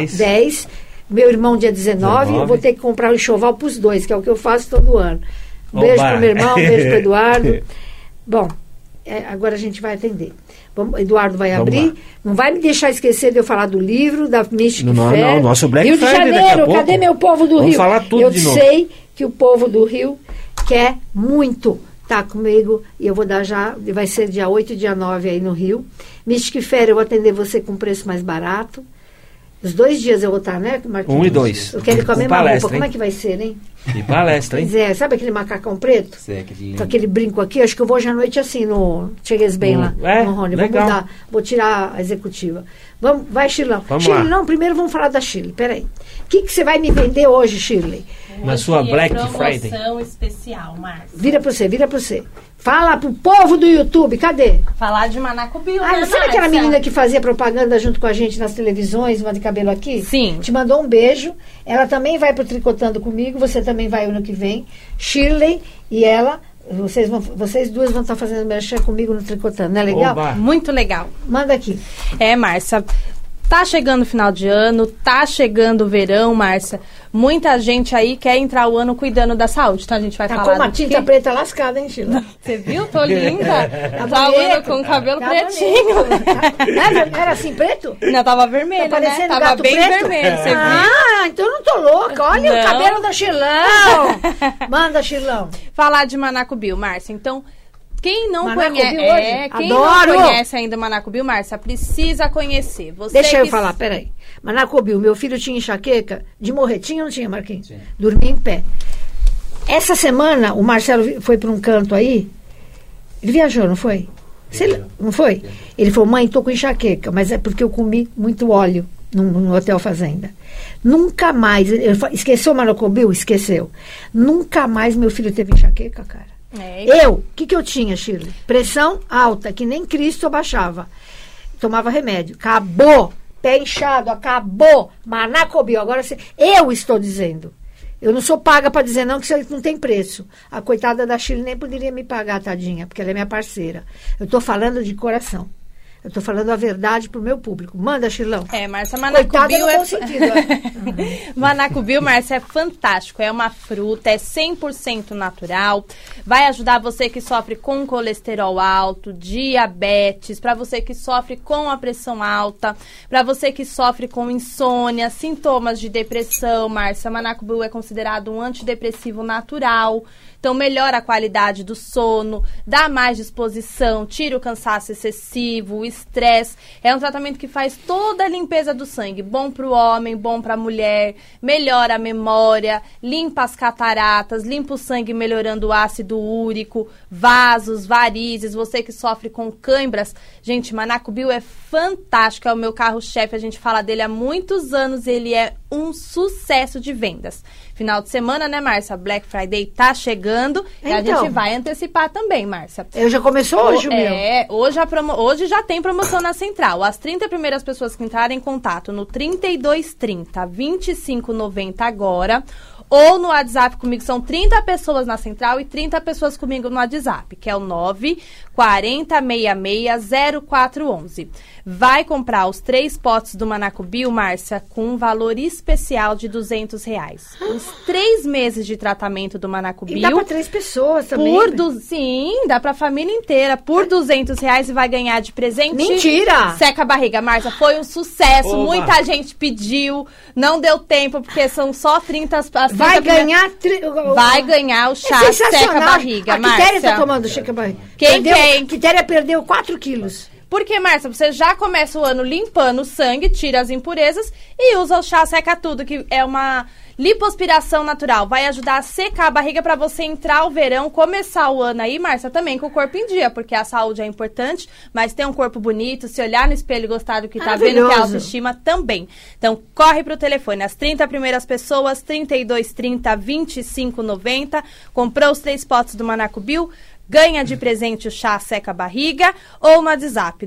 10. Meu irmão dia 19. Eu vou ter que comprar um enxoval para os dois, que é o que eu faço todo ano. Um beijo pro meu irmão, um beijo pro Eduardo. Bom, agora a gente vai atender. Eduardo vai abrir. Não vai me deixar esquecer de eu falar do livro, da Mystic Fair. Não, nosso Black Rio de Friday daqui a Janeiro, pouco. cadê meu povo do Vamos Rio? falar tudo eu de novo. sei que o povo do Rio quer muito estar comigo e eu vou dar já, vai ser dia 8 e dia 9 aí no Rio. Mystic Fair, eu vou atender você com preço mais barato. Os 2 dias eu vou estar, né, Marquinhos? 1 e 2. Eu quero ir com a Com mesma palestra, roupa. Como hein? é que vai ser, hein? E palestra, hein? Pois é, sabe aquele macacão preto? Sei, aquele Com aquele brinco aqui, acho que eu vou hoje à noite assim no Chegues Bem lá, no Rony. Vou legal. mudar, vou tirar a executiva. Vamos, vai, Shirley. Vamos Shirley, lá. não, primeiro vamos falar da Shirley, peraí. O que você vai me vender hoje, Shirley? Na Hoje sua é Black promoção Friday. especial, Márcia. Vira pra você. Fala pro povo do YouTube, cadê? Falar de Manacobio, Ah, né, sabe aquela Márcia? menina que fazia propaganda junto com a gente nas televisões, uma de cabelo aqui? Sim. Te mandou um beijo. Ela também vai pro Tricotando comigo, você também vai ano que vem. Shirley e ela, vocês duas vão estar fazendo merchan comigo no Tricotando, não é legal? Oba. Muito legal. Manda aqui. Márcia, tá chegando o final de ano, tá chegando o verão, Márcia. Muita gente aí quer entrar o ano cuidando da saúde, então a gente vai Tá falar com uma do tinta quê? preta lascada, hein, Sheila? Você viu? Tô linda. Tá Tá bonito. ano com o cabelo Tá pretinho. bonito. Era assim, preto? Não, tava vermelho, Tá né? parecendo Tava gato bem preto? vermelho, você viu? Ah, então eu não tô louca. Olha o Não. cabelo da Chilão. Manda, Chilão. Falar de Manacobio, Márcia. Então, quem não Manacobio conhece, hoje? quem Adoro! não conhece ainda Manacobio, Márcia, precisa conhecer. Você Deixa eu que- falar, peraí. Manacobio, meu filho tinha enxaqueca de morrer. Tinha ou não tinha, Marquinhos? Tinha. Dormia em pé. Essa semana, o Marcelo foi para um canto aí. Ele viajou, não foi? Não foi? Ele falou, mãe, tô com enxaqueca, mas é porque eu comi muito óleo. no Hotel Fazenda. Nunca mais, esqueceu o Manacobil? Esqueceu. Nunca mais meu filho teve enxaqueca, cara. O que eu tinha, Shirley? Pressão alta, que nem Cristo abaixava. Tomava remédio. Acabou. Pé inchado, acabou. Manacobil. Agora, eu estou dizendo. Eu não sou paga para dizer não, que isso não tem preço. A coitada da Shirley nem poderia me pagar, tadinha, porque ela é minha parceira. Eu estou falando de coração. Eu estou falando a verdade pro meu público. Manda, Chilão. Márcia, Manacobil Manacobil, Márcia, é fantástico. É uma fruta, é 100% natural. Vai ajudar você que sofre com colesterol alto, diabetes, para você que sofre com a pressão alta, para você que sofre com insônia, sintomas de depressão. Márcia, Manacobil é considerado um antidepressivo natural. Então, melhora a qualidade do sono, dá mais disposição, tira o cansaço excessivo, o estresse. É um tratamento que faz toda a limpeza do sangue. Bom para o homem, bom para a mulher, melhora a memória, limpa as cataratas, limpa o sangue melhorando o ácido úrico, vasos, varizes, você que sofre com cãibras. Gente, Manacobil é fantástico, é o meu carro-chefe, a gente fala dele há muitos anos, ele é um sucesso de vendas. Final de semana, né, Márcia? Black Friday tá chegando e a gente vai antecipar também, Márcia. Já começou hoje o meu? Hoje já tem promoção na Central. As 30 primeiras pessoas que entrarem em contato no 3230 2590 agora, ou no WhatsApp comigo, são 30 pessoas na Central e 30 pessoas comigo no WhatsApp, que é o 940660411. Vai comprar os 3 potes do Manacobil, Márcia, com um valor especial de R$200. Os 3 meses de tratamento do Manacobil. E dá para 3 pessoas também. Sim, dá para a família inteira. Por R$200 e vai ganhar de presente. Mentira! Seca a barriga, Márcia. Foi um sucesso. Oba. Muita gente pediu. Não deu tempo, porque são só 30 Vai ganhar... Vai ganhar o chá seca a barriga, Márcia. A Quitéria tá tomando seca a barriga. Quitéria perdeu 4 quilos. Porque, Márcia, você já começa o ano limpando o sangue, tira as impurezas e usa o chá seca tudo, que é uma lipoaspiração natural. Vai ajudar a secar a barriga para você entrar o verão, começar o ano aí, Márcia, também com o corpo em dia, porque a saúde é importante, mas ter um corpo bonito, se olhar no espelho e gostar do que tá vendo, que é a autoestima também. Então, corre pro telefone. As 30 primeiras pessoas, 3230 2590, comprou os 3 potes do Manacobil, ganha de presente o chá seca barriga, ou no WhatsApp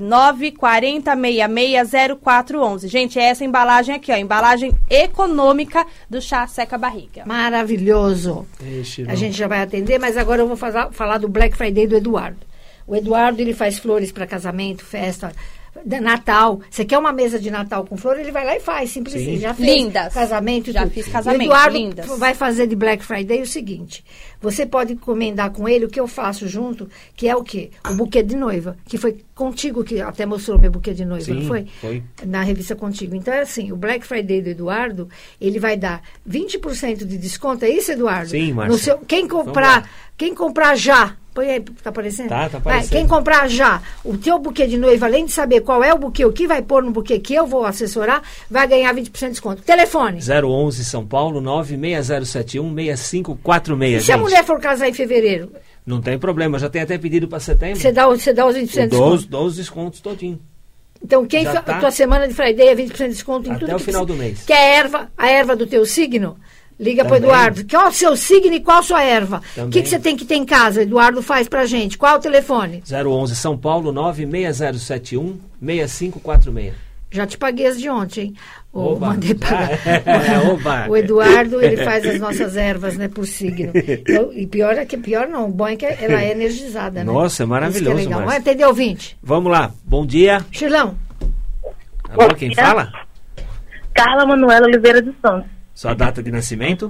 940660411. Gente, é essa embalagem aqui, ó, embalagem econômica do chá seca barriga. Maravilhoso. A gente já vai atender, mas agora eu vou falar do Black Friday do Eduardo. O Eduardo, ele faz flores para casamento, festa, Natal. Você quer uma mesa de Natal com flor, ele vai lá e faz, simplesmente. Já fez lindas. Casamento e já tudo. Fiz casamento, o Eduardo lindas. Vai fazer de Black Friday o seguinte: você pode encomendar com ele o que eu faço junto, que é o quê? O buquê de noiva, que foi contigo que até mostrou meu buquê de noiva, não foi? Foi. Na revista Contigo. Então é assim, o Black Friday do Eduardo, ele vai dar 20% de desconto, é isso, Eduardo? Sim, Márcia. Quem comprar já, põe aí, tá aparecendo? Tá aparecendo. Quem comprar já o teu buquê de noiva, além de saber qual é o buquê, o que vai pôr no buquê que eu vou assessorar, vai ganhar 20% de desconto. Telefone. 011 São Paulo, 96071-6546. E se a mulher for casar em fevereiro? Não tem problema, já tem até pedido para setembro. Você dá os 20% de desconto? Dou os descontos todinho. Então, a tua semana de Friday é 20% de desconto em até tudo. Até o final do mês. Quer a erva do teu signo? Liga para o Eduardo. Qual é o seu signo e qual a sua erva? O que você tem que ter em casa? Eduardo faz pra gente. Qual é o telefone? 011 São Paulo, 96071-6546. Já te paguei as de ontem, hein? Oba. Mandei pagar. Oba. O Eduardo, ele faz as nossas ervas, né, por signo. E pior não, o bom é que ela é energizada, né? Nossa, é maravilhoso, isso que é legal. Márcia. Vai atender ouvinte. Vamos lá, bom dia. Chilão. Alô, quem fala? Carla Manuela Oliveira dos Santos. Sua data de nascimento?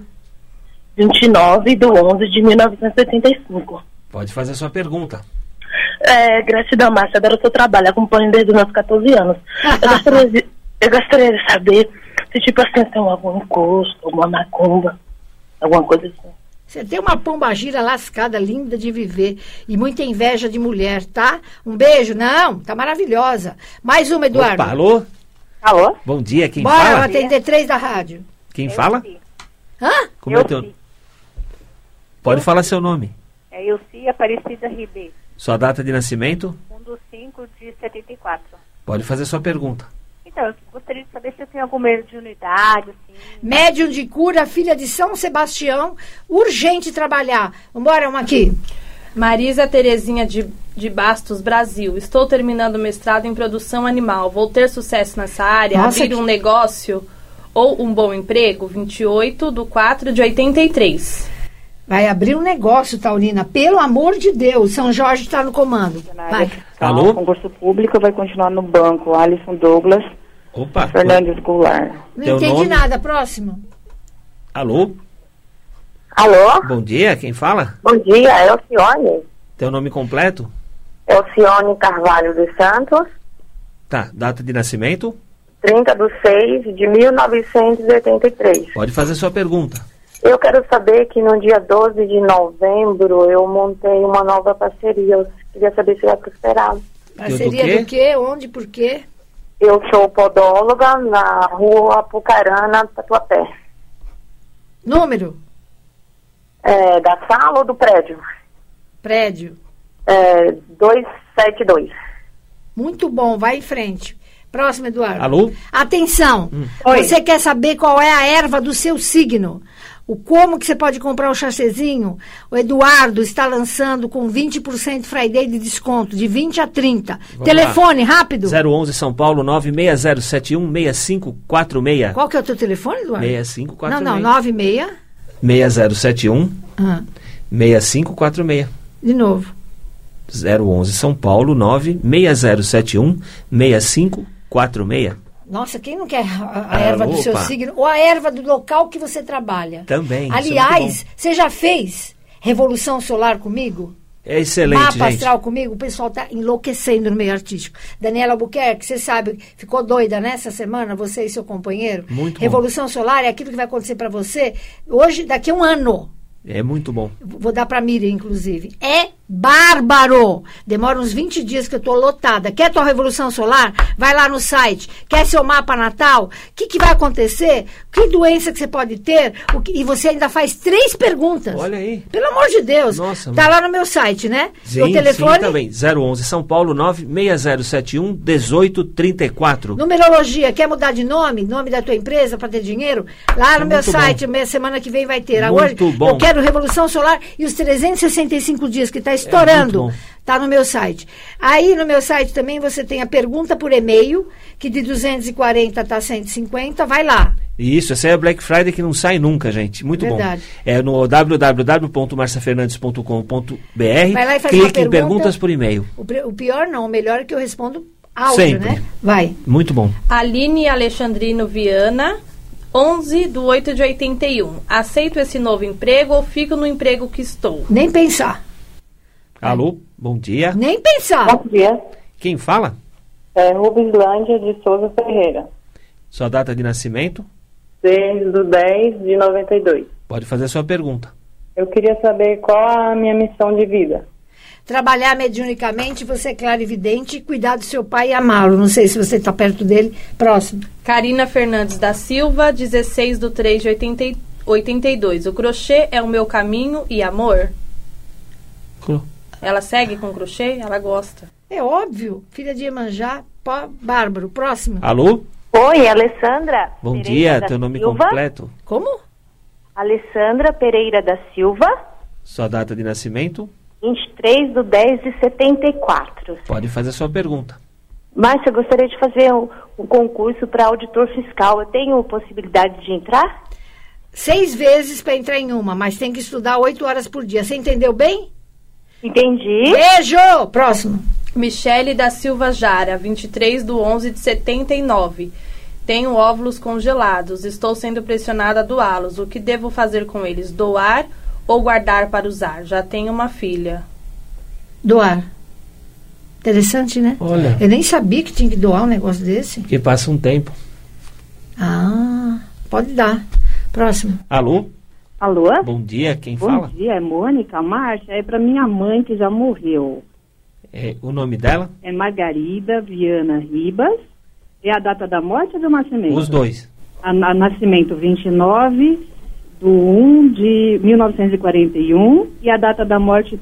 29/11/1985. Pode fazer a sua pergunta. Gratidão, Márcia. Adoro o seu trabalho. Acompanho desde os meus 14 anos. Eu gostaria de saber se, tipo assim, tem algum encosto, alguma macumba, alguma coisa assim. Você tem uma pombagira lascada, linda de viver e muita inveja de mulher, tá? Um beijo. Não, tá maravilhosa. Mais uma, Eduardo. Opa, alô? Alô? Bom dia, quem Bora, fala? Bora, atender 3 da rádio. Quem fala? Hã? Como é teu... Pode falar seu nome. É Elci Aparecida Ribeiro. Sua data de nascimento? 1/5/74. Pode fazer sua pergunta. Então, eu gostaria de saber se eu tenho algum mediunidade, assim. Médium de cura, filha de São Sebastião, urgente trabalhar. Vambora, uma aqui. Marisa Terezinha de Bastos, Brasil. Estou terminando o mestrado em produção animal. Vou ter sucesso nessa área? Nossa, abrir um negócio ou um bom emprego? 28/4/83. Vai abrir um negócio, Taurina. Pelo amor de Deus. São Jorge está no comando. Vai. Alô? Concurso público vai continuar no banco. Alisson Douglas. Opa. Fernandes Goulart. Não Teu entendi nome? nada. Próximo. Alô? Alô? Bom dia, quem fala? Bom dia, é Alcione. Teu nome completo? Alcione Carvalho dos Santos, Tá, data de nascimento? 30/6/1983. Pode fazer sua pergunta. Eu quero saber que no dia 12 de novembro eu montei uma nova parceria. Eu queria saber se vai prosperar. Parceria do quê? Onde? Por quê? Eu sou podóloga na rua Apucarana, Tatuapé. Número? Da sala ou do prédio? Prédio. 272. Muito bom, vai em frente. Próximo, Eduardo. Alô? Atenção. Você quer saber qual é a erva do seu signo? Como que você pode comprar o chacezinho? O Eduardo está lançando com 20% Friday de desconto, de 20 a 30. Vamos Telefone, lá. rápido. 011 São Paulo 96071-6546. Qual que é o teu telefone, Eduardo? 6546. Não, 96. 6071 6546. De novo. 011 São Paulo 96071-6546. Nossa, quem não quer a erva do seu signo? Ou a erva do local que você trabalha? Também. Aliás, você já fez Revolução Solar comigo? É excelente, Mapa gente. astral comigo? O pessoal está enlouquecendo no meio artístico. Daniela Albuquerque, você sabe, ficou doida nessa semana, você e seu companheiro? Muito Revolução Solar é aquilo que vai acontecer para você hoje, daqui a um ano. É muito bom. Vou dar para a Miriam, inclusive. É bárbaro. Demora uns 20 dias que eu estou lotada. Quer tua Revolução Solar? Vai lá no site. Quer seu mapa natal? O que vai acontecer? Que doença que você pode ter? E você ainda faz 3 perguntas. Olha aí. Pelo amor de Deus. Nossa. Tá lá no meu site, né? Sim, o telefone? Sim, também. 011 São Paulo 96071-1834. Numerologia. Quer mudar de nome? Nome da tua empresa para ter dinheiro? Lá no meu site. Semana que vem vai ter. Agora, eu quero Revolução Solar e os 365 dias que está estourando. Está no meu site. Aí no meu site também você tem a pergunta por e-mail, que de 240 está 150, vai lá. Isso, essa é a Black Friday que não sai nunca, gente. Muito Verdade. bom. É no www.marciafernandes.com.br. Vai lá e faz clique em perguntas por e-mail. O pior não, o melhor é que eu respondo áudio, sempre, né? Vai. Muito bom. Aline Alexandrino Viana, 11/8/81. Aceito esse novo emprego ou fico no emprego que estou? Nem pensar. Alô, bom dia. Nem pensar. Bom dia. Quem fala? Rubislândia de Souza Ferreira. Sua data de nascimento? 6/10/92. Pode fazer a sua pergunta. Eu queria saber qual a minha missão de vida. Trabalhar mediunicamente, você é clarividente, cuidar do seu pai e amá-lo. Não sei se você está perto dele. Próximo. Karina Fernandes da Silva, 16/3/82. O crochê é o meu caminho e amor? Ela segue com crochê? Ela gosta. É óbvio. Filha de Iemanjá, bárbaro. Próximo. Alô? Oi, Alessandra. Bom Pereira dia, teu nome Silva. completo? Como? Alessandra Pereira da Silva. Sua data de nascimento? 23/10/74. Pode fazer a sua pergunta. Márcia, eu gostaria de fazer um concurso para auditor fiscal. Eu tenho possibilidade de entrar? 6 vezes para entrar em uma, mas tem que estudar 8 horas por dia. Você entendeu bem? Entendi. Beijo! Próximo. Michele da Silva Jara, 23/11/79. Tenho óvulos congelados. Estou sendo pressionada a doá-los. O que devo fazer com eles? Doar ou guardar para usar? Já tenho uma filha. Doar. Interessante, né? Olha. Eu nem sabia que tinha que doar um negócio desse. Que passa um tempo. Ah, pode dar. Próximo. Alô? Alô? Bom dia, quem Bom fala? Bom dia, é Mônica Márcia. É para minha mãe que já morreu. O nome dela? É Margarida Viana Ribas. E a data da morte ou do nascimento? Os dois. A nascimento 29/1/1941 e a data da morte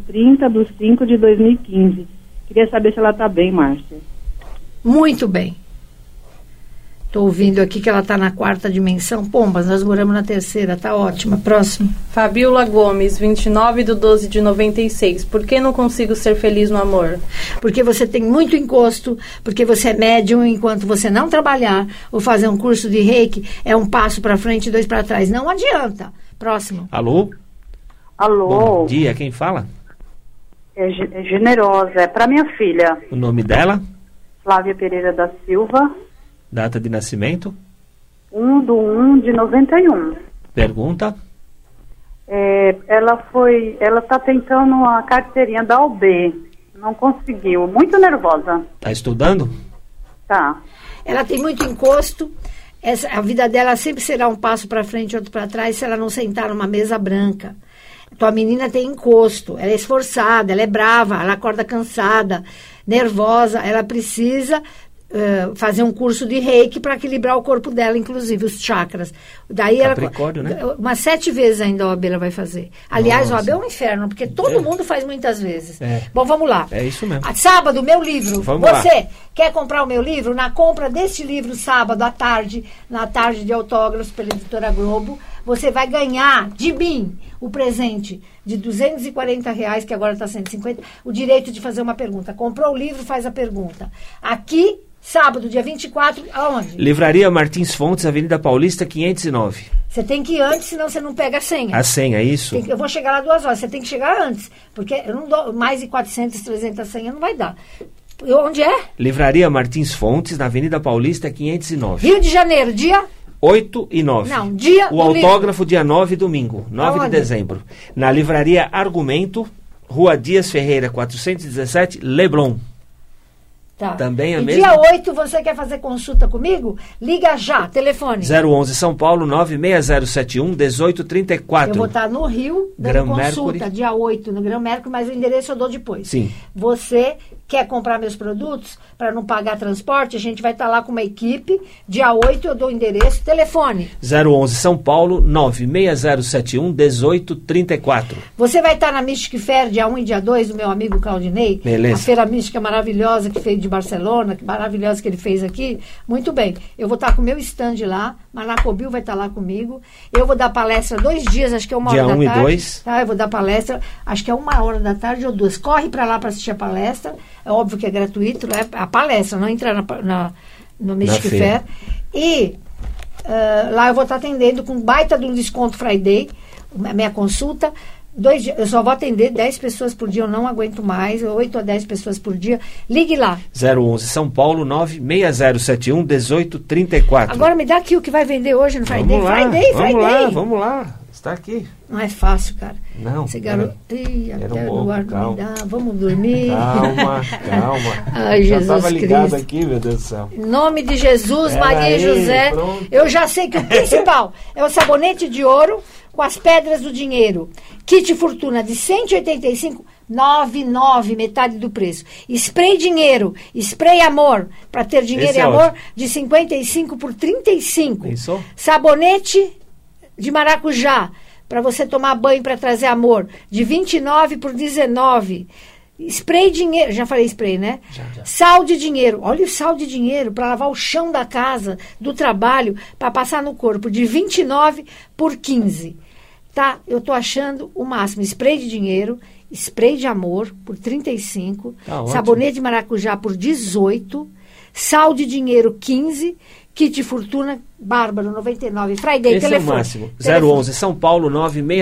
30/5/2015. Queria saber se ela está bem, Márcia. Muito bem. Estou ouvindo aqui que ela está na 4ª dimensão. Pombas, nós moramos na 3ª, tá ótima. Próximo. Fabiola Gomes, 29/12/96. Por que não consigo ser feliz no amor? Porque você tem muito encosto, porque você é médium, enquanto você não trabalhar ou fazer um curso de reiki, é um passo para frente e 2 para trás. Não adianta. Próximo. Alô? Alô? Bom dia, quem fala? É Generosa, é para minha filha. O nome dela? Flávia Pereira da Silva. Data de nascimento? 1/1/91. Pergunta? Ela está tentando a carteirinha da OB. Não conseguiu. Muito nervosa. Tá estudando? Tá. Ela tem muito encosto. A vida dela sempre será um passo para frente e outro para trás se ela não sentar numa mesa branca. Tua menina tem encosto, ela é esforçada, ela é brava, ela acorda cansada, nervosa, ela precisa fazer um curso de reiki para equilibrar o corpo dela, inclusive os chakras. Daí Capricórnio, ela, né? umas 7 vezes ainda a OAB ela vai fazer. Aliás, a OAB é um inferno, porque todo mundo faz muitas vezes. Bom, vamos lá. É isso mesmo. Sábado, meu livro. Vamos Você lá. quer comprar o meu livro? Na compra deste livro, sábado à tarde, na tarde de autógrafos pela Editora Globo, você vai ganhar de mim o presente de R$240, que agora está 150, o direito de fazer uma pergunta. Comprou o livro, faz a pergunta. Aqui, sábado, dia 24, aonde? Livraria Martins Fontes, Avenida Paulista, 509. Você tem que ir antes, senão você não pega a senha. A senha, é isso? Eu vou chegar lá 2 horas, você tem que chegar antes, porque eu não dou mais de 400, 300 senhas, não vai dar. Onde é? Livraria Martins Fontes, na Avenida Paulista, 509. Rio de Janeiro, dia? 8 e 9. Não, dia o do autógrafo, dia 9, domingo, 9 Aonde? de dezembro. Na Livraria Argumento, Rua Dias Ferreira, 417, Leblon. Tá. Também a e mesma. dia 8, você quer fazer consulta comigo? Liga já, telefone. 011 São Paulo, 96071-1834. Eu vou estar no Rio, dando Gran consulta, Mercury. dia 8, no Gran Mercury, mas o endereço eu dou depois. Sim. Você quer comprar meus produtos para não pagar transporte? A gente vai estar lá com uma equipe. Dia 8 eu dou o endereço, telefone. 011 São Paulo, 96071-1834. Você vai estar na Mystic Fair, dia 1 e dia 2, do meu amigo Claudinei. Beleza. A feira mística maravilhosa que fez de Barcelona, que maravilhosa que ele fez aqui. Muito bem. Eu vou estar com o meu stand lá. Manacobil vai estar lá comigo. Eu vou dar palestra 2 dias, acho que é 1 hora Dia da 1 e tarde. 2. Tá, eu vou dar palestra, acho que é 1 hora da tarde ou 2. Corre para lá para assistir a palestra. É óbvio que é gratuito, é a palestra, não entrar no Mystic Fair. E lá eu vou estar atendendo com baita de um desconto Friday, a minha consulta. 2 dias, eu só vou atender 10 pessoas por dia, eu não aguento mais, 8 a 10 pessoas por dia. Ligue lá. 011 São Paulo, 96071-1834. Agora me dá aqui o que vai vender hoje no Friday. Vamos lá, Friday. vamos lá. Está aqui. Não é fácil, cara. Não. Esse garoto. Até o Eduardo me dá. Vamos dormir. Calma. Ai, Já Jesus estava ligado Cristo. aqui, meu Deus do céu. Em nome de Jesus, Pera Maria aí, e José, pronto. eu já sei que o principal é o sabonete de ouro com as pedras do dinheiro. Kit Fortuna de 185,99, metade do preço. Spray dinheiro, spray amor, para ter dinheiro Esse e é amor, ótimo. de 55 por 35. Pensou? Sabonete de maracujá, para você tomar banho para trazer amor, de 29 por 19. Spray dinheiro, já falei spray, né? Já. Sal de dinheiro, olha o sal de dinheiro para lavar o chão da casa, do trabalho, para passar no corpo, de 29 por 15. Tá? Eu tô achando o máximo. Spray de dinheiro, spray de amor por 35, Tá ótimo. sabonete de maracujá por 18, sal de dinheiro 15, kit fortuna bárbaro 99. Friday, Esse telefone. é o máximo. Telefone. 011 São Paulo,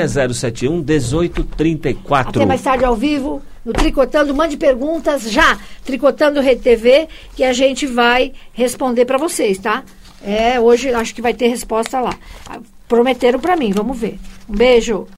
96071-1834. Até mais tarde ao vivo, no Tricotando, mande perguntas já, Tricotando RTV, que a gente vai responder para vocês, tá? Hoje acho que vai ter resposta lá. Prometeram para mim, vamos ver. Um beijo.